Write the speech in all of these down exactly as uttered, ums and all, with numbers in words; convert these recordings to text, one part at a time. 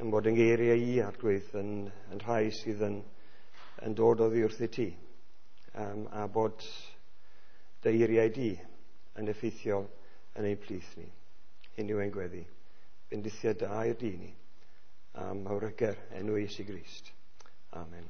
yn bod yn geiriau i arglwydd yn, yn rhai sydd yn, yn dod o ddiwrth i ti, um, a bod dy eiriau di yn effeithiol yn ein plith ni. Hyn yw ein gweddi. Bendithiad da i'r di ni. Am awryger enw Iesu Grist. Amen.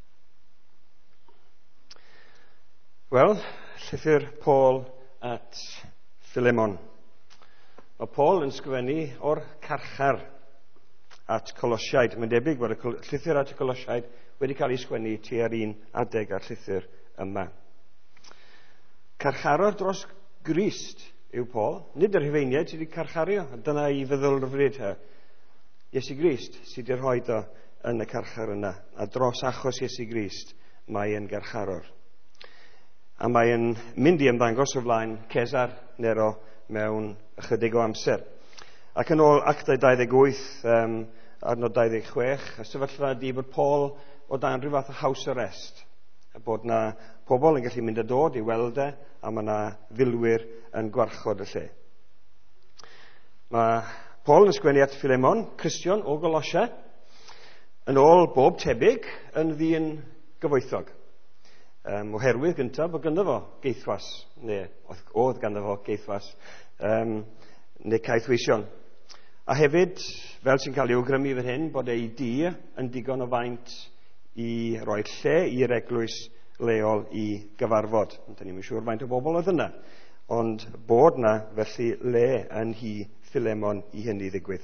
Wel, llythyr Paul at Philemon. Mae Paul yn sgwennu o'r carchar at Colosiaid. Mae'n debyg bod y llythyr at y Colosiaid wedi cael ei sgwennu tua'r un adeg a'r llythyr yma. Carcharor dros Grist yw Paul. Nid yr Rhufeiniaid sydd wedi carchario. Dyna i feddylfryd ha. Iesu Grist sydd wedi rhoi o yn y carchar yna. A dros achos Iesu Grist mae yn garcharor. A mae yn mynd i ymddangos o flaen Cesar Nero mewn ychydig o amser. Ac yn ôl actau dau ddeg wyth, um, arnod dau ddeg chwech, y sefyllfa ydi bod Paul o dan rhyw fath o house arrest. A bod na pobl yn gallu mynd a dod i weld e, a mae na filwyr yn gwarchod y lle. Mae Paul yn sgwennu at Philemon, Cristion o Golosia, yn ôl bob tebyg yn ddyn gyfoethog. Um, oherwydd gyntaf bod ganddo fo geithwas, neu oedd ganddo fo geithwas, um, neu caethweision. A hefyd, fel sy'n cael ei awgrymu fan hyn, bod ei di yn digon o faint i roi lle i'r eglwys leol i gyfarfod. Dyn ni'n siŵr faint o bobl oedd yna, ond bod na felly le yn hi Philemon i hynny ddigwydd.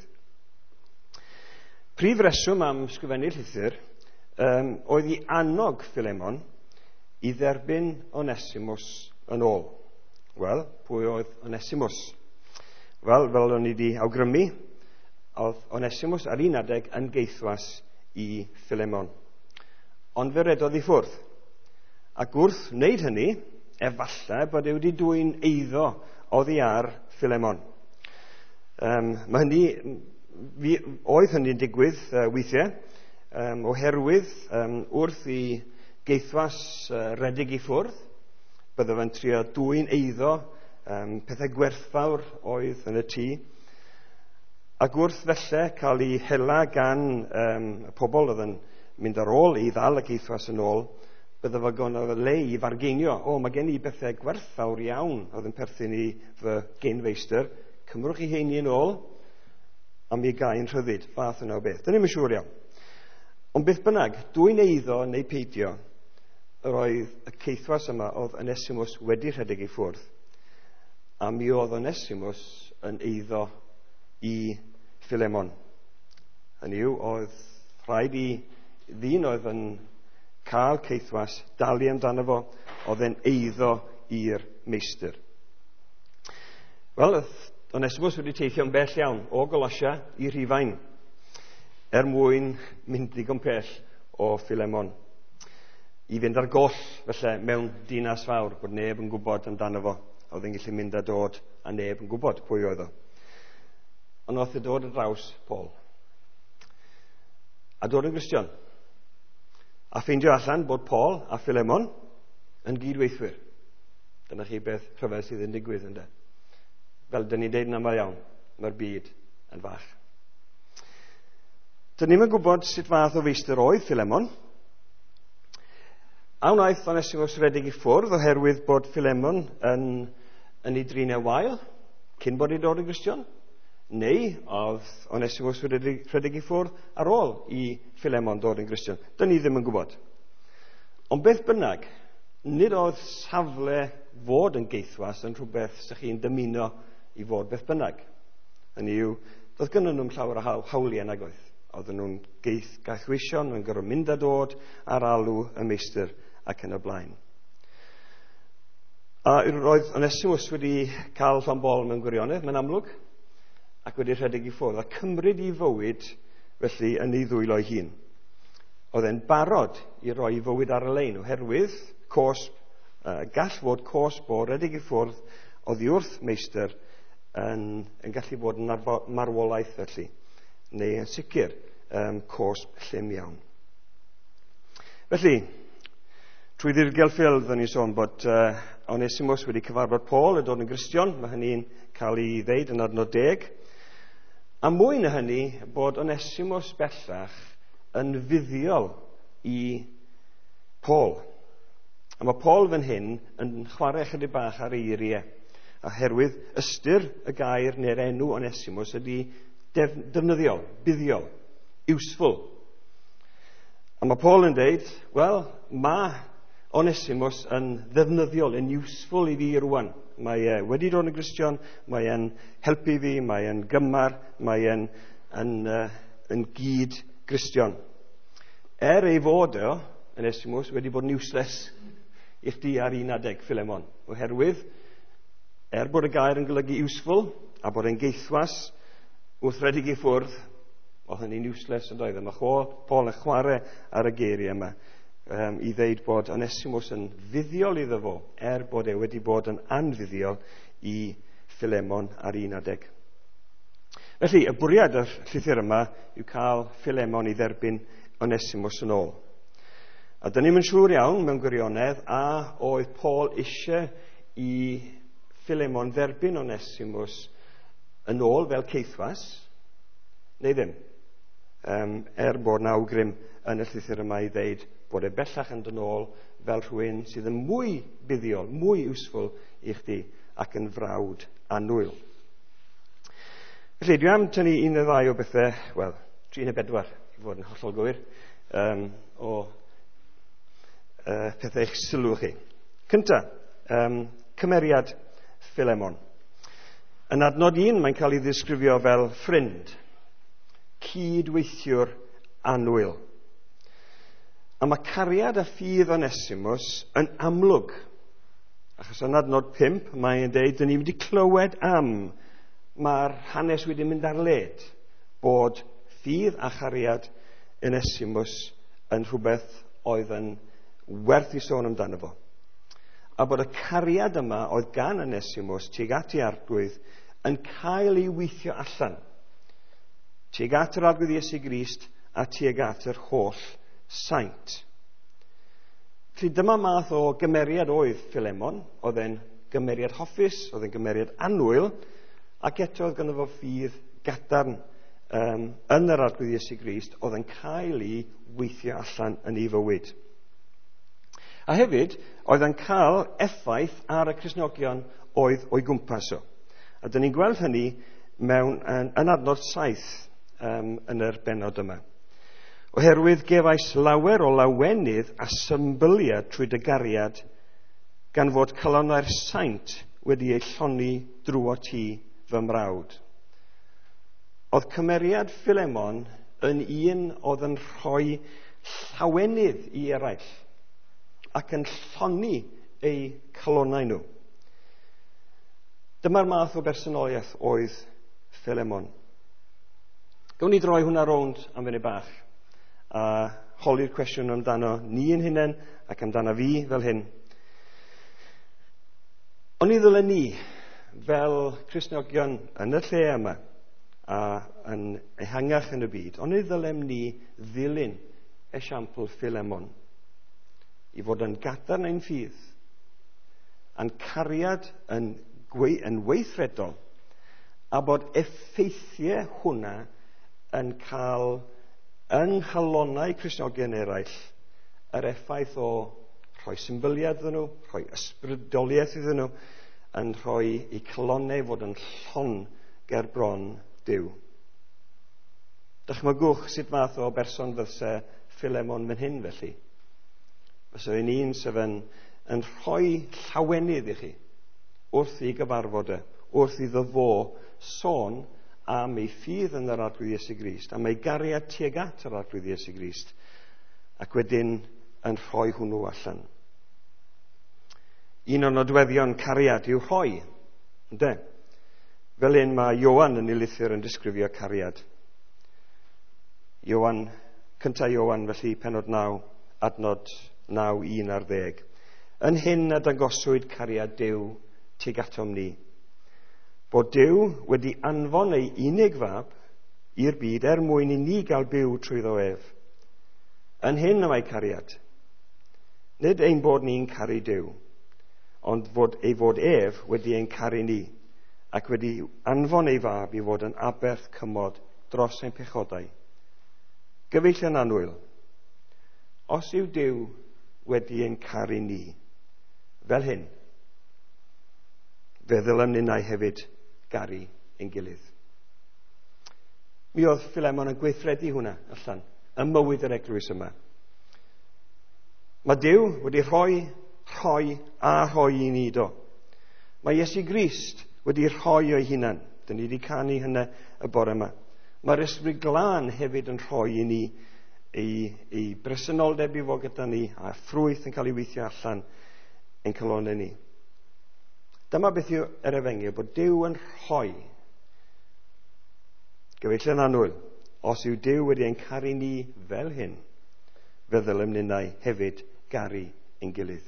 Prif reswm am sgrifennu'r llythyr um, oedd i annog Philemon i dderbyn Onesimus yn ôl. Wel, pwy oedd Onesimus? Wel, fel o'n i wedi awgrymu, oedd Onesimus ar un adeg yn geithwas i Philemon. Ond fe redodd i ffwrdd. Ac wrth wneud hynny, efallai bod e wedi dwy'n eiddo oddi ar Philemon. Um, mae hynny, fi, oedd hynny'n digwydd uh, weithiau, um, oherwydd um, wrth i geithwas uh, redig i ffwrdd, byddaf yn trio dwy'n eiddo um, pethau gwerthfawr oedd yn y tŷ, ac wrth felly cael ei hela gan um, y pobl oedd yn mynd ar ôl i ddal y geithwas yn ôl, byddaf yn gona le i fargeinio. O, mae gen i bethau gwerthfawr iawn oedd yn perthyn i fy genfeistyr, cymrwch i heini yn ôl, a mi gael rhyddid, fath yna o beth. Dyna ni'n siŵr iawn. Ond beth bynnag, dwi'n eiddo neu peidio, yr oedd y ceithwas yma oedd Onesimus wedi rhedeg i ffwrdd, a mi oedd Onesimus yn eiddo i Philemon. Hynny yw, oedd rhaid i ddyn oedd yn cael ceithwas, dalu amdano fo, oedd yn eiddo i'r meistr. Wel, Onesimus wedi teithio'n bell iawn o Golosia i Rhufain, er mwyn mynd ddigon pell o Philemon, i fynd ar goll felly mewn dinas fawr, bod neb yn gwybod amdano fo, oedd yn gallu mynd a dod a neb yn gwybod pwy oedd o. Ond oedd e dod yn draws Paul. A dod yn Gristion. A ffeindio allan bod Paul a Philemon yn gydweithwyr. Dyna chi beth rhyfedd sydd yn digwydd ynddo. Fel dyn ni'n deud yn aml iawn, mae'r byd yn fach. Dyn ni'n gwybod sut fath o feistr oedd Philemon. A wnaeth Onesimus redig i ffwrdd oherwydd bod Philemon yn, yn ei drinau wael, cyn bod i dod yn Gristion. Neu oedd Onesimus wedi redig i ffwrdd ar ôl i Philemon dod yn Gristion. Dyn ni ddim yn gwybod. Ond beth bynnag, nid oedd safle fod yn geithwas yn rhywbeth sy'ch chi'n dymuno i fod beth bynnag. Hynny yw, doedd gynnyn nhw'n llawer o hawliau nag oedd. Oedden nhw'n geith gaethwision, yn gorfod mynd a dod ar alw y meistr ac yn y blaen. A roedd Onesimus wedi cael llon bol mewn gwirionedd, mae'n amlwg, ac wedi rhedeg i ffwrdd, a cymryd i fywyd felly yn ei ddwylo ei hun. Oedd e'n barod i roi i fywyd ar y lein, oherwydd cosb, uh, gall fod cosb o rhedeg i ffwrdd oddi wrth meistr yn, yn gallu bod yn marwolaeth felly, neu yn sicr um, cosb llym iawn. Felly, trwy ddirgel ffilm, ni'n sôn bod uh, Onesimus wedi cyfarfod Paul yn dod yn Gristion, mae hynny'n cael ei ddeud yn adnod deg, A mwy na hynny, bod Onesimus bellach yn fuddiol i Paul. A mae Paul fan hyn yn chwarae chydig bach ar eiriau, oherwydd ystyr y gair neu'r enw Onesimus ydy def, defnyddiol, buddiol, useful. A mae Paul yn dweud, wel, mae Onesimus yn ddefnyddiol, yn useful i fi rwan. Mae e wedi dod yn Gristion, mae e'n helpu fi, mae e'n gymar, mae e'n yn, uh, yn gyd Gristion. Er ei fod o, Onesimus, wedi bod yn useless i chdi ar un adeg, Philemon. Oherwydd, er bod y gair yn golygu useful, a bod e'n geithwas wrth redig i ffwrdd, oedd hynny'n useless yn doedd. Mae Paul yn chwarae ar y geiriau yma. Um, i ddeud bod Onesimus yn fuddiol iddo fo, er bod e wedi bod yn anfuddiol i Philemon ar un adeg. Felly, y bwriad y llythyr yma yw cael Philemon i dderbyn Onesimus yn ôl. A dyn ni'n siŵr iawn mewn gwirionedd a oedd Paul eisiau i Philemon dderbyn Onesimus yn ôl fel ceithwas, neu ddim. Um, er bod na awgrym yn y llythyr yma i ddeud bod e bellach yn dod ôl fel rhywun sydd yn mwy buddiol, mwy useful i chdi ac yn frawd annwyl. Felly, dwi am tynnu un neu ddau o bethau, wel, tri neu bedwar, i fod yn hollol gywir, um, o uh, pethau eich sylw chi. Cynta, um, cymeriad Philemon. Yn adnod un, mae'n cael ei ddisgrifio fel ffrind, cydweithiwr annwyl. A mae cariad a ffydd Onesimus yn amlwg. Achos yn adnod pump, mae'n dweud, dyn ni wedi clywed am, mae'r hanes wedi mynd ar led, bod ffydd a chariad Onesimus yn rhywbeth oedd yn werth i sôn amdano fo. A bod y cariad yma oedd gan Onesimus tuag at ei arglwydd yn cael ei weithio allan. Tuag at yr arglwydd Iesu Grist a tuag at yr holl saint. Felly dyma math o gymeriad oedd Philemon, oedd e'n gymeriad hoffus, oedd e'n gymeriad annwyl, ac eto oedd gynno fo ffydd gadarn um, yn yr arglwydd Iesu Grist, oedd e'n cael ei weithio allan yn ei fywyd. A hefyd, oedd e'n cael effaith ar y Cristnogion oedd o'i gwmpas o. A dyn ni'n gweld hynny mewn yn, yn adnod saith um, yn yr benod yma. Oherwydd gefais lawer o lawenydd a symbyliad trwy dy gariad gan fod calonau'r saint wedi ei lloni drwy ti fy mrawd. Oedd cymeriad Philemon yn un oedd yn rhoi llawenydd i eraill ac yn lloni eu calonau nhw. Dyma'r math o bersonoliaeth oedd Philemon. Gawn ni droi hwnna rownd am fyny bach a holi'r cwestiwn amdano ni yn hunain ac amdano fi fel hyn. Ond i ddylen ni, fel Cristnogion yn y lle yma a yn ehangach yn y byd, ond i ddylem ni ddilyn esiampl Philemon i fod yn gadarn ein ffydd, yn cariad yn, gwe, yn weithredol, a bod effeithiau hwnna yn cael yng nghalonau Cristnogion eraill yr effaith o rhoi symbyliad iddyn nhw, rhoi ysbrydoliaeth iddyn nhw, yn rhoi eu calonau fod yn llon ger bron Duw. Dychmygwch sut fath o berson fyse Philemon fan hyn felly. Fyse yn un sef yn, yn rhoi llawenydd i chi wrth i gyfarfod e, wrth iddo fo sôn am ei ffydd yn yr arglwydd Iesu Grist, am ei gariad tuag at yr arglwydd Iesu Grist, ac wedyn yn rhoi hwnnw allan. Un o'n nodweddion cariad yw rhoi, ynde? Fel un mae Ioan yn ei lythyr yn disgrifio cariad. Ioan, cynta Ioan felly penod naw, adnod naw un ar ddeg. Yn hyn a dangoswyd cariad Duw tuag atom ni, bod Duw wedi anfon ei unig fab i'r byd er mwyn i ni gael byw trwyddo ef. Yn hyn y mae cariad. Nid ein bod ni'n caru Duw, ond fod ei fod ef wedi ein caru ni, ac wedi anfon ei fab i fod yn aberth cymod dros ein pechodau. Gyfeillion annwyl, os yw Duw wedi ein caru ni, fel hyn, fe ddylem ninnau hefyd garu ein gilydd. Mi oedd Philemon yn gweithredu hwnna allan, ym mywyd yr eglwys yma. Mae Duw wedi rhoi, rhoi a rhoi i ni do. Mae Iesu Grist wedi rhoi o'i hunan. Dyn ni wedi canu hynna y bore yma. Mae'r Ysbryd Glân hefyd yn rhoi i ni ei, ei bresenoldeb i fod gyda ni, a ffrwyth yn cael ei weithio allan ein calonau ni. Dyma beth yw yr efengyl, bod Duw yn rhoi. Gyfeillion annwyl, os yw Duw wedi ein caru ni fel hyn, fe ddylem ninnau hefyd garu ein gilydd.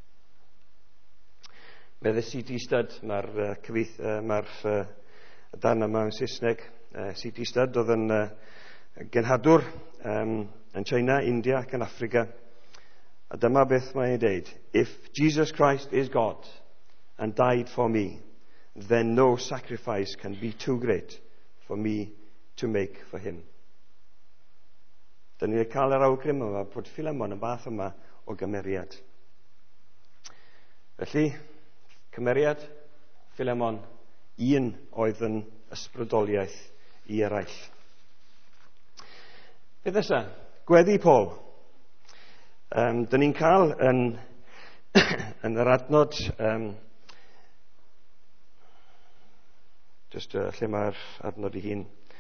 Medde C T Stud, mae'r uh, cyfeith, uh, mae'r uh, darn yma yn Saesneg, uh, C T Stud oedd yn uh, genhadwr um, yn China, India ac yn Africa. A dyma beth mae'n dweud, if Jesus Christ is God and died for me, then no sacrifice can be too great for me to make for him. Dyna ni'n cael yr awgrym yma bod Philemon yn fath yma o gymeriad. Felly, cymeriad Philemon, un oedd yn ysbrydoliaeth i eraill. Beth nesa? Gweddi Paul. Um, Dyna ni'n cael yn, yn yr adnod, um, just uh, lle mae'r adnod i hun.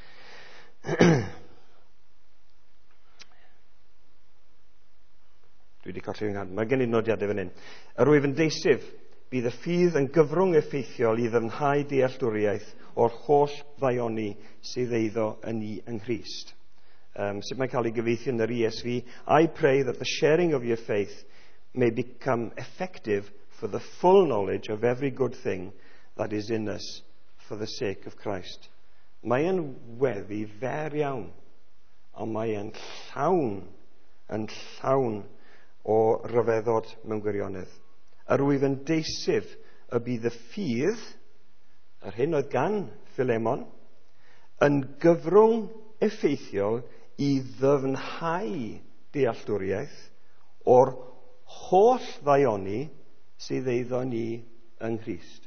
Dwi wedi colli yng Nghymru. Mae gen i nodiadau fan hyn. Yr wyf yn deisif, bydd y ffydd yn gyfrwng effeithiol i ddyfnhau dealltwriaeth o'r holl ddaioni sydd eiddo yn ni yng Nghrist. Um, sut mae'n cael ei gyfeithio yn yr E S V? I pray that the sharing of your faith may become effective for the full knowledge of every good thing that is in us for the sake of Christ. Mae e'n weddi fer iawn, ond mae e'n llawn, yn llawn o ryfeddod mewn gwirionedd. Yr wyf yn deisif y bydd y ffydd, yr hyn oedd gan Philemon, yn gyfrwng effeithiol i ddyfnhau dealltwriaeth o'r holl ddaioni sydd eiddo ni yng Nghrist.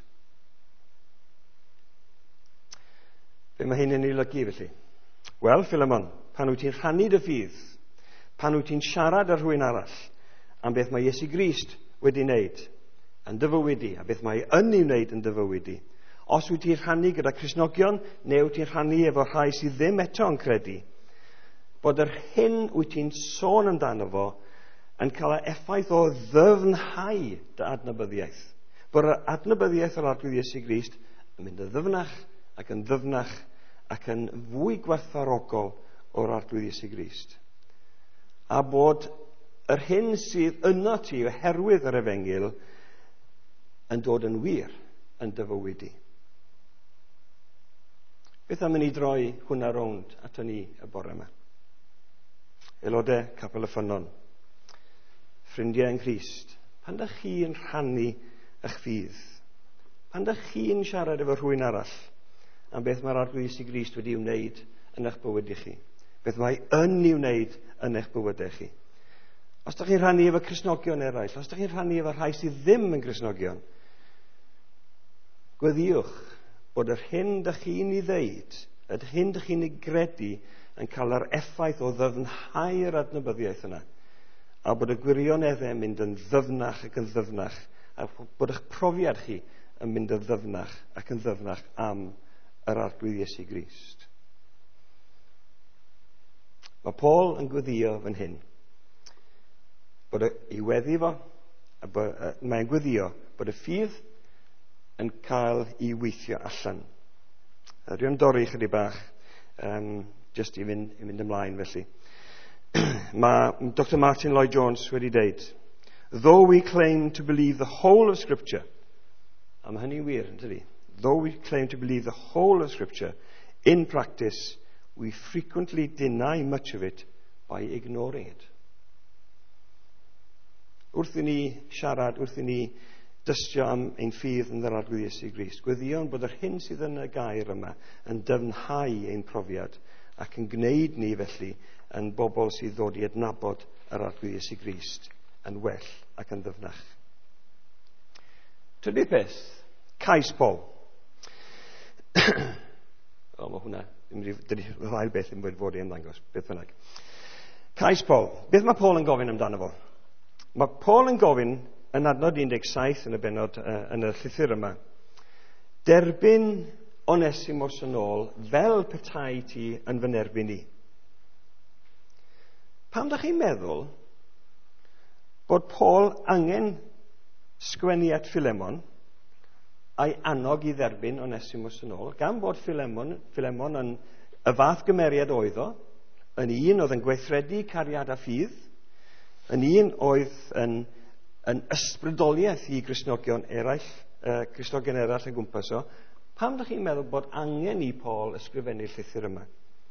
Be mae hyn yn ei lygu felly? Wel, Philemon, pan wyt ti'n rhannu dy ffydd, pan wyt ti'n siarad ar rhywun arall, am beth mae Iesu Grist wedi wneud yn dy fywyd di, a beth mae yn ei wneud yn dy fywyd di. Os wyt ti'n rhannu gyda Cristnogion, neu wyt ti'n rhannu efo rhai sydd ddim eto yn credu, bod yr hyn wyt ti'n sôn amdano fo yn cael effaith o ddyfnhau dy adnabyddiaeth. Bod yr adnabyddiaeth o'r arglwydd Iesu Grist yn mynd yn ddyfnach ac yn ddyfnach ac yn fwy gwerthfawrogol o'r arglwydd Iesu Grist. A bod yr hyn sydd yno ti oherwydd yr efengyl yn dod yn wir yn dy fywyd di. Beth am i ni droi hwnna rownd ato ni y bore yma? Aelodau Capel y Ffynnon, ffrindiau yng Nghrist, pan ydych chi'n rhannu eich ffydd? Pan ydych chi'n siarad efo rhywun arall am beth mae'r arglwydd Iesu Grist wedi wneud yn eich bywyd i chi? Beth mae yn ei wneud yn eich bywydau chi? Os ydych chi'n rhannu efo Cristnogion eraill, os ydych chi'n rhannu efo rhai sydd ddim yn Cristnogion, gweddiwch bod yr hyn ydych chi'n ei ddeud, yr hyn ydych chi'n ei gredu, yn cael yr effaith o ddyfnhau'r adnabyddiaeth yna, a bod y gwirioneddau yn mynd yn ddyfnach ac yn ddyfnach, a bod eich profiad chi yn mynd yn ddyfnach ac yn ddyfnach am yr arglwydd Iesu Grist. Mae Paul yn gweddio fan hyn, bod ei weddi fo, a bod, uh, mae'n gweddio bod y ffydd yn cael ei weithio allan. Dwi'n dorri chydig bach, um, just i fynd, i fynd ymlaen felly. Mae Doctor Martin Lloyd-Jones wedi deud, though we claim to believe the whole of Scripture, a mae hynny'n wir, yn dydi? Though we claim to believe the whole of Scripture, in practice, we frequently deny much of it by ignoring it. Wrth i ni siarad, wrth i ni dystio am ein ffydd yn yr arglwydd Iesu Grist. Gweddion bod yr hyn sydd yn y gair yma yn dyfnhau ein profiad ac yn gwneud ni felly yn bobl sydd ddod i adnabod yr arglwydd Iesu Grist yn well ac yn ddyfnach. Trydydd beth, cais Paul. O, mae hwnna, dydy y ddau beth yn fod i ymddangos, beth bynnag. Cais Paul. Beth mae Paul yn gofyn amdano fo? Mae Paul yn gofyn yn adnod un deg saith yn y benod uh, yn y llythyr yma. Derbyn Onesimos yn ôl fel petai ti yn fy nerbyn ni. Pam ydych chi'n meddwl bod Paul angen sgwennu at Philemon a'i annog i dderbyn Onesimos yn ôl, gan bod Philemon, Philemon yn y fath gymeriad oedd o, yn un oedd yn gweithredu cariad a ffydd, yn un oedd yn, yn ysbrydoliaeth i Gristnogion eraill, uh, Gristnogion eraill yn gwmpas o. Pam ydych chi'n meddwl bod angen i Paul ysgrifennu'r llythyr yma?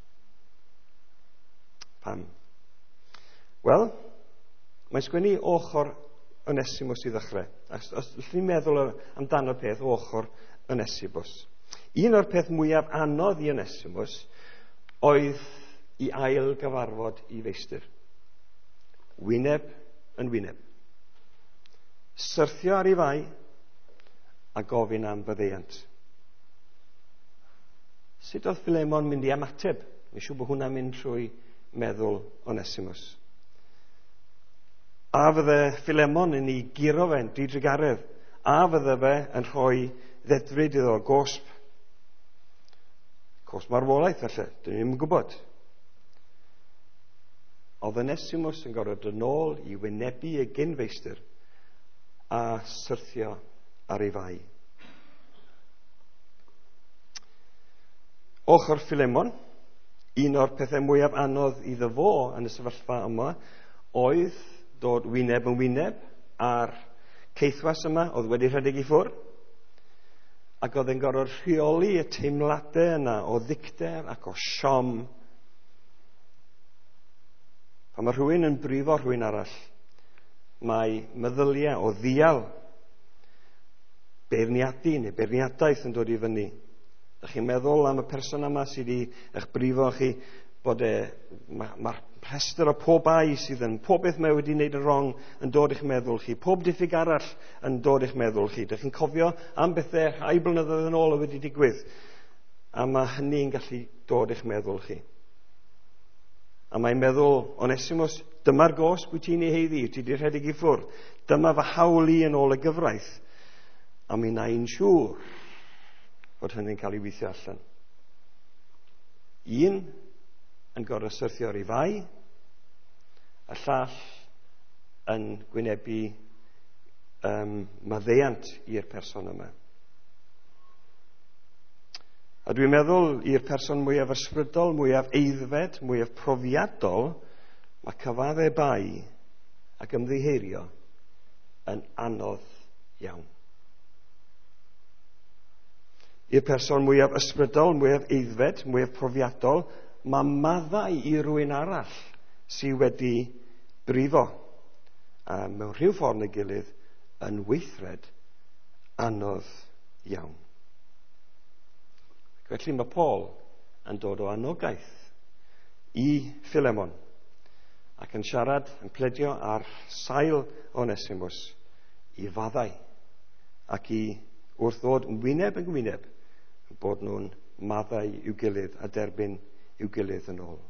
Pam? Wel, mae'n sgwennu ochr Onesimos i ddechrau. Os, os chi'n meddwl amdano'r peth ochr Onesimos. Un o'r peth mwyaf anodd i Onesimos oedd i ail gyfarfod i feistr. Wyneb yn wyneb. Syrthio ar ei fai a gofyn am byddeiant. Sut oedd Philemon mynd i ymateb? Mae'n siŵr bod hwnna'n mynd trwy meddwl Onesimos. A fydde Philemon yn ei giro fe'n dridrigaredd, a fydde fe yn rhoi ddedfryd iddo gosb. Gosb marwolaeth, felly, dyn ni'n gwybod. Oedd Onesimos yn gorfod yn ôl i wynebu y gynfeistr a syrthio ar ei fai. Ochr Philemon, un o'r pethau mwyaf anodd iddo fo yn y sefyllfa yma, oedd dod wyneb yn wyneb ar ceithwas yma oedd wedi rhedeg i ffwr, ac oedd e'n gorfod rheoli y teimladau yna o ddicter ac o siom. Pan mae rhywun yn brifo rhywun arall, mae meddyliau o ddial, beirniadu neu beirniadaeth yn dod i fyny. Ydych chi'n meddwl am y person yma sydd wedi eich brifo chi bod e, mae'r ma rhestr o pob ai sydd yn pob beth mae wedi wneud yn wrong yn dod i'ch meddwl chi. Pob diffyg arall yn dod i'ch meddwl chi. Ydych chi'n cofio am bethau rhai blynyddoedd yn ôl o wedi digwydd. A mae hynny'n gallu dod i'ch meddwl chi. A mae'n meddwl, Onesimos, dyma'r gosb wyt ti'n ei heiddi, wyt ti wedi rhedeg i ffwrdd. Dyma fy hawl i yn ôl y gyfraith. A mi na i'n siŵr bod hynny'n cael ei weithio allan. Un yn gorfod syrthio ar ei fai, a llall yn gwynebu um, maddeiant i'r person yma. A dwi'n meddwl i'r person mwyaf ysbrydol, mwyaf eiddfed, mwyaf profiadol, mae cyfaddau bai ac ymddiheurio yn anodd iawn. I'r person mwyaf ysbrydol, mwyaf eiddfed, mwyaf profiadol, mae maddau i rywun arall sydd wedi brifo a mewn rhyw ffordd neu gilydd yn weithred anodd iawn. Felly mae Paul yn dod o anogaeth i Philemon ac yn siarad, yn pledio ar sail Onesimos i faddau ac i wrth ddod yn wyneb yn wyneb bod nhw'n maddau i'w gilydd a derbyn i'w gilydd yn ôl.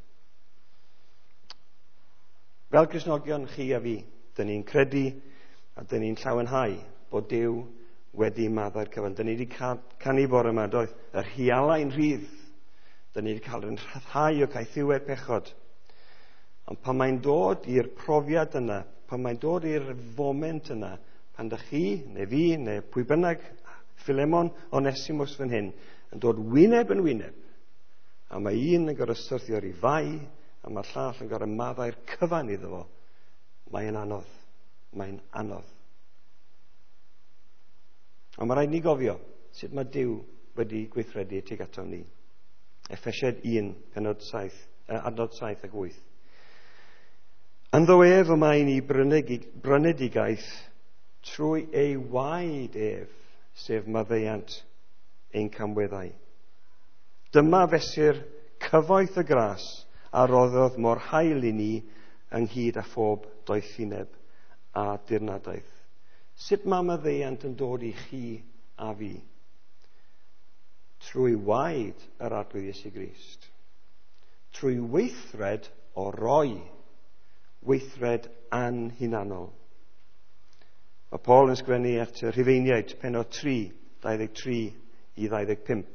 Fel Cristnogion chi a fi, dyn ni'n credu a dyn ni'n llawenhau bod Duw wedi maddau'r cyfan. Dyn ni wedi canu bore yma, doedd, y rhialau'n rhydd. Dyn ni wedi cael yn rhyddhau o caethiwed pechod. Ond pan mae'n dod i'r profiad yna, pan mae'n dod i'r foment yna, pan dych chi, neu fi, neu pwy bynnag, Philemon, Onesimos fan hyn, yn dod wyneb yn wyneb, a mae un yn gorfod syrthio ar ei fai, a mae'r llall yn gorfod maddau'r cyfan iddo fo. Mae'n anodd. Mae'n anodd. Ond mae rhaid ni gofio sut mae Duw wedi gweithredu tuag ato ni. Effesied un, penod saith, uh, adnod saith ag wyth. Ynddo ef y mae ni brynedigaeth trwy ei waed ef, sef maddeuant ein camweddau. Dyma fesur cyfoeth y gras a roddodd mor hael i ni ynghyd â phob doethineb a dirnadaeth. Sut mae maddeuant yn dod i chi a fi? Trwy waed yr arglwydd Iesu Grist. Trwy weithred o roi, weithred anhunanol. Mae Paul yn sgwennu at y Rhufeiniaid, pennod tri, dau ddeg tri i ddau ddeg pump.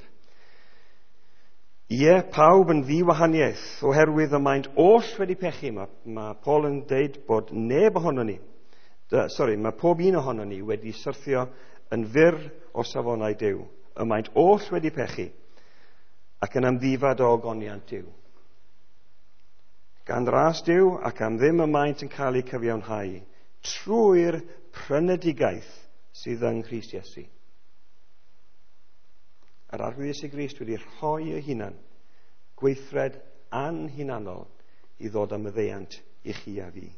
Ie, pawb yn ddiwahaniaeth, oherwydd y maint oll wedi pechu. Mae, mae Paul yn deud bod neb ohono ni, dy, sorry, mae pob un ohono ni wedi syrthio yn fyr o safonau Duw. Y maint oll wedi pechu ac yn amddifad o ogoniant Duw. Gan ras Duw ac am ddim y maint yn cael ei cyfiawnhau trwy'r prynedigaeth sydd yng Nghrist Iesu. Yr arglwydd Iesu Grist wedi rhoi ei hunan, gweithred anhunanol i ddod am maddeuant i chi a fi.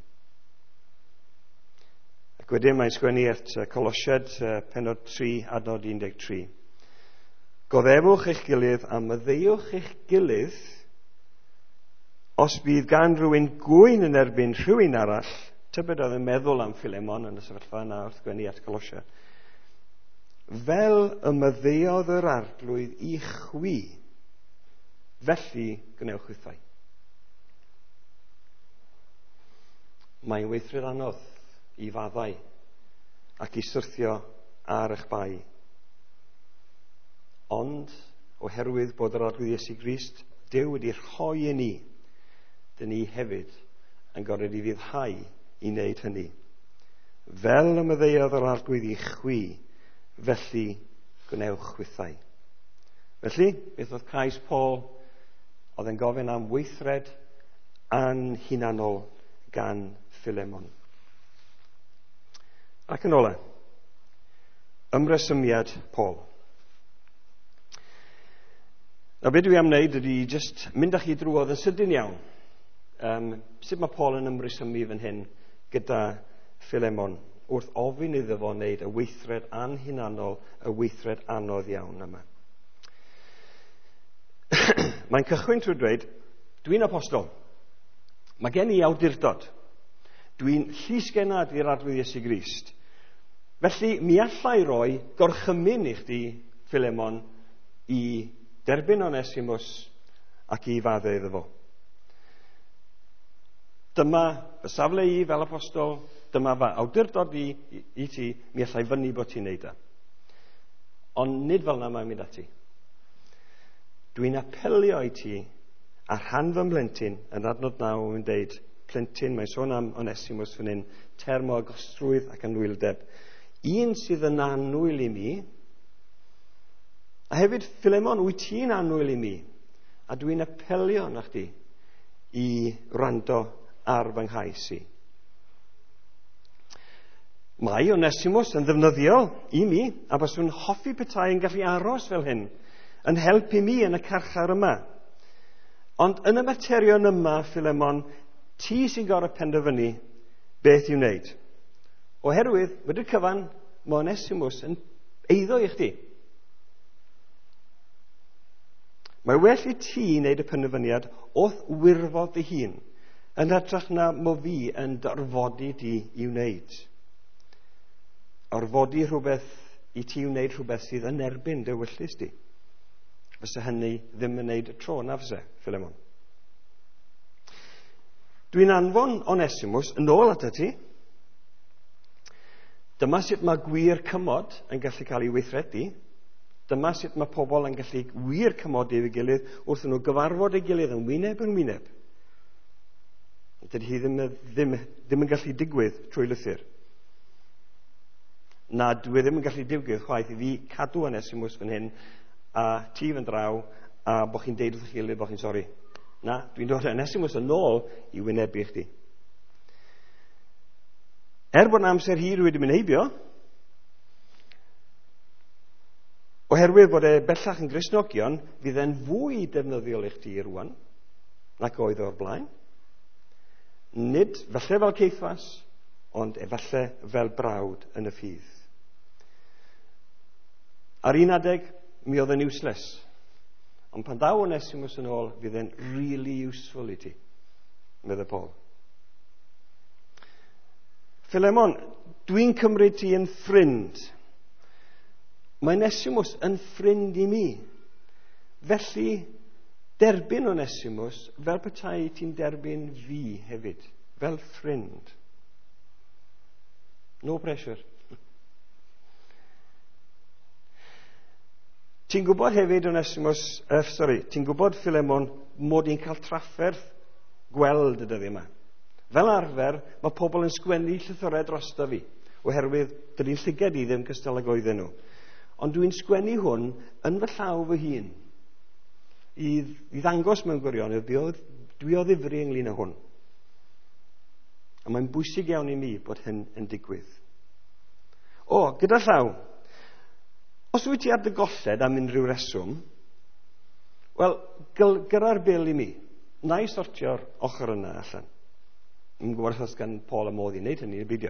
Ac wedyn mae'n sgwennu at Colosied pennod tri, adnod un deg tri. Goddefwch eich gilydd a maddeuwch eich gilydd os bydd gan rhywun gwyn yn erbyn rhywun arall. Tybed oedd yn meddwl am Philemon yn y sefyllfa yna wrth gwenu at Colosied. Fel y maddeuodd yr arglwydd i chwi, felly gnewch wythau. Mae'n weithred anodd i faddau ac i syrthio ar eich bai. Ond, oherwydd bod yr arglwydd Iesu Grist, Duw wedi rhoi i ni, dyn ni hefyd yn gorfod i fyddhau i wneud hynny. Fel y maddeuodd yr arglwydd i chwi, felly gwnewch wythau. Felly, beth oedd cais Paul, oedd yn gofyn am weithred anhunanol gan Philemon. Ac yn ola, ymresymiad Paul. Nawr, beth dwi am wneud ydy just mynd â chi drwodd yn sydyn iawn. Um, sut mae Paul yn ymresymu fan hyn gyda Philemon wrth ofyn iddo fo wneud y weithred anhunanol, y weithred anodd iawn yma. Mae'n cychwyn trwy dweud, dwi'n apostol. Mae gen i awdurdod. Dwi'n llysgennad i'r arglwydd Iesu Grist. Felly, mi allai roi gorchymyn i chdi, Philemon, i derbyn Onesimus ac i faddau iddo fo. Dyma y safle i fel apostol, dyma fa awdurdod i, i, i ti, mi allai fyny bod ti'n neud e. Ond nid fel yna mae'n mynd ati. Dwi'n apelio i ti a rhan fy mlentyn yn adnod naw yn deud plentyn, mae'n sôn am Onesimus fan hyn, term o agostrwydd ac anwyldeb. Un sydd yn annwyl i mi, a hefyd Philemon, wyt ti'n annwyl i mi, a dwi'n apelio na chdi i wrando ar fy nghais i. Mae Onesimus yn ddefnyddiol i mi, a byswn hoffi petai yn gallu aros fel hyn, yn helpu mi yn y carchar yma. Ond yn y materion yma, Philemon, ti sy'n gorfod penderfynu beth i'w wneud. Oherwydd, wedi'r cyfan, mae Onesimus yn eiddo i chdi. Mae well i ti wneud y penderfyniad wrth wirfodd dy hun, yn hytrach na mo fi yn darfodi di i wneud. Orfodi rhywbeth i ti wneud rhywbeth sydd yn erbyn dy wyllus di. Fysa hynny ddim yn wneud y tro na fysa, Philemon. Dwi'n anfon Onesimus yn ôl at ti. Dyma sut mae gwir cymod yn gallu cael ei weithredu. Dyma sut mae pobl yn gallu wir cymodi efo'i gilydd wrth nhw gyfarfod ei gilydd yn wyneb yn wyneb. Dydy hi ddim, ddim, ddim yn gallu digwydd trwy lythyr. Na, dwi ddim yn gallu digwydd chwaith i fi cadw Onesimus fan hyn a ti fan draw a bo chi'n deud wrth eich gilydd bo chi'n sori. Na, dwi'n dod Onesimus yn ôl i wynebu chdi. Er bod amser hir wedi mynd heibio, oherwydd bod e bellach yn Gristnogion, fydd e'n fwy defnyddiol i chdi rwan, nac oedd o'r blaen. Nid, falle fel Ceithfas, ond efallai fel brawd yn y ffydd. Ar un adeg, mi oedd yn useless. Ond pan daw Onesimus yn ôl, fydd e'n really useful i ti, medde Paul. Philemon, dwi'n cymryd ti yn ffrind. Mae Onesimus yn ffrind i mi. Felly, derbyn Onesimus fel petai ti'n derbyn fi hefyd, fel ffrind. No pressure. Ti'n gwybod hefyd, Onesimus, uh, sorry, ti'n gwybod, Philemon, mod i'n cael trafferth gweld y dyddi yma. Fel arfer, mae pobl yn sgwennu llythyrau drosto fi, oherwydd dydy'n llyged i ddim cystal ag oedden nhw. Ond dwi'n sgwennu hwn yn fy llaw fy hun, i, i ddangos mewn gwirionedd, dwi o ddifri ynglyn â hwn. A mae'n bwysig iawn i mi bod hyn yn digwydd. O, gyda llaw, os wyt ti ar dy golled am unrhyw reswm, wel, gyrra'r bil i mi. Na i sortio'r ochr yna allan. Yn gwybod os gan Paul y modd i wneud hynny, y beidio.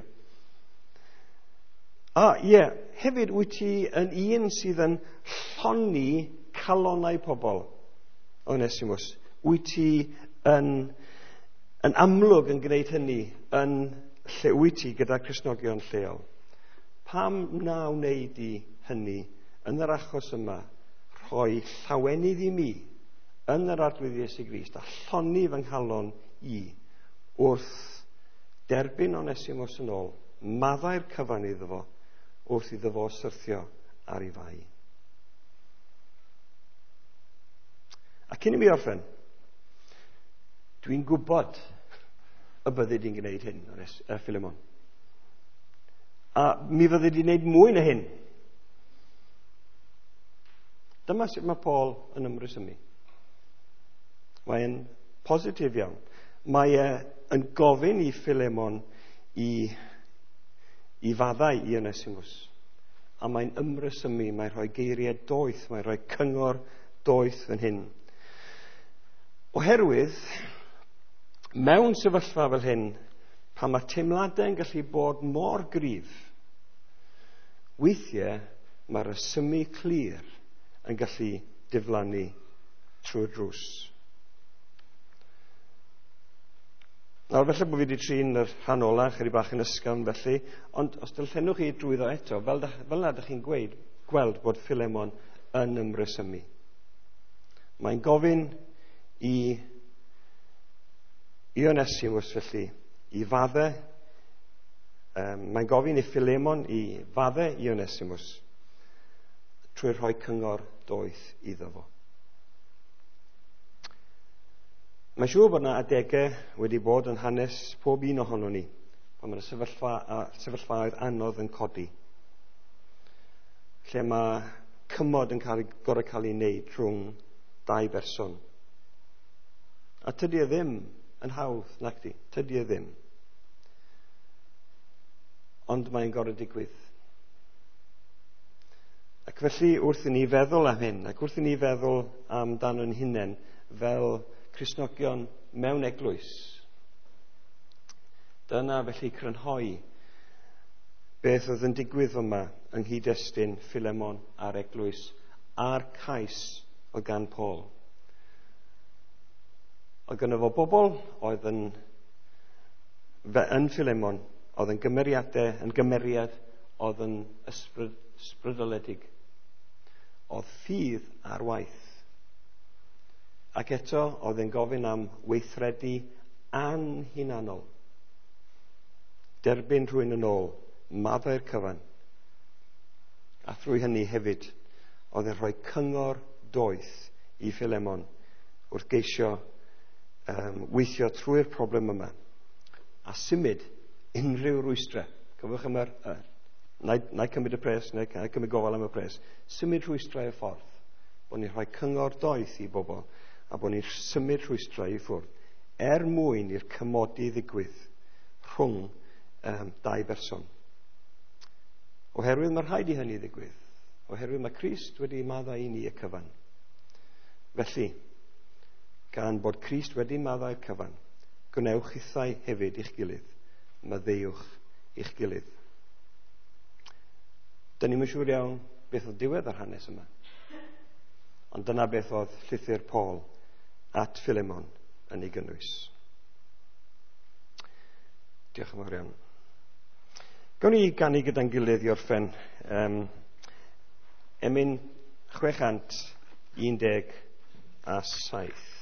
A, ie, yeah, hefyd wyt ti yn un sydd yn lloni calonnau pobl, Onesimus. Wyt ti yn, yn amlwg yn gwneud hynny yn lle wyt ti gyda Cristnogion lleol. Pam na wneud i hynny yn yr achos yma, rhoi llawenydd i mi yn yr arglwydd Iesu Grist a lloni fy nghalon i wrth derbyn Onesimus yn ôl, maddau'r cyfan iddo fo wrth iddo fo syrthio ar ei fai. A cyn i mi orffen, dwi'n gwybod y byddi di'n gwneud hyn, uh, Philemon. A mi fyddi di'n gwneud mwy na hyn. Dyma sut mae Paul yn ymrysymu. Mae'n positif iawn. Mae e yn gofyn i Philemon i, i faddau i Onesimus. A mae'n ymrysymu, mae'n rhoi geiriau doeth, mae'n rhoi cyngor doeth yn hyn. Oherwydd, mewn sefyllfa fel hyn, pan mae teimladau yn gallu bod mor gryf, weithiau mae'r resymu clir yn gallu diflannu trwy'r drws. Nawr, felly bod fi wedi trin yr rhan ola, chydig bach yn ysgafn felly, ond os dylchenwch chi drwyddo eto, fel, da, fel na ydych chi'n gweud, gweld bod Philemon yn ymresymu. Mae'n gofyn i, i Onesimus felly, i faddau, um, mae'n gofyn i Philemon i faddau i Onesimus, trwy rhoi cyngor doeth iddo fo. Mae'n siŵr bod yna adegau wedi bod yn hanes pob un ohono ni, pan mae'r sefyllfa, sefyllfaoedd anodd yn codi, lle mae cymod yn cael, gorau cael ei wneud rhwng dau berson. A tydi e ddim yn hawdd, nac di, tydi e ddim. Ond mae'n gorau digwydd. Ac felly wrth i ni feddwl am hyn, ac wrth i ni feddwl am dan yn hunain fel Cristnogion mewn eglwys, dyna felly crynhoi beth oedd yn digwydd yma yng nghyd-destun Philemon a'r eglwys a'r cais o gan Paul. Oedd gyda fo bobl oedd yn, yn Philemon, oedd yn gymeriadau, yn gymeriad, oedd yn ysbryd, ysbrydoledig. Oedd ffydd ar waith. Ac eto, oedd e'n gofyn am weithredu anhunanol. Derbyn rhywun yn ôl, maddau'r cyfan. A thrwy hynny hefyd, oedd e'n rhoi cyngor doeth i Philemon wrth geisio um, weithio trwy'r problem yma. A symud unrhyw rwystrau. Cyfwch yma'r, uh, na i cymryd y pres, na i cymryd gofal am y pres. Symud rwystrau y ffordd. Bod ni'n rhoi cyngor doeth i bobl. A bod ni'n symud rhwystrau i ffwrdd, er mwyn i'r cymodi ddigwydd rhwng um, dau berson. Oherwydd mae rhaid i hynny ddigwydd, oherwydd mae Crist wedi maddau i ni y cyfan. Felly, gan bod Crist wedi maddau'r cyfan, gwnewch hithau hefyd i'ch gilydd, maddeuwch i'ch gilydd. Dyn ni'n siŵr iawn beth oedd diwedd yr hanes yma. Ond dyna beth oedd llythyr Paul at Philemon yn ei gynnwys. Diolch yn fawr iawn. Gawn ni ganu gyda'n gilydd i orffen um, emyn chwe chant un deg a saith.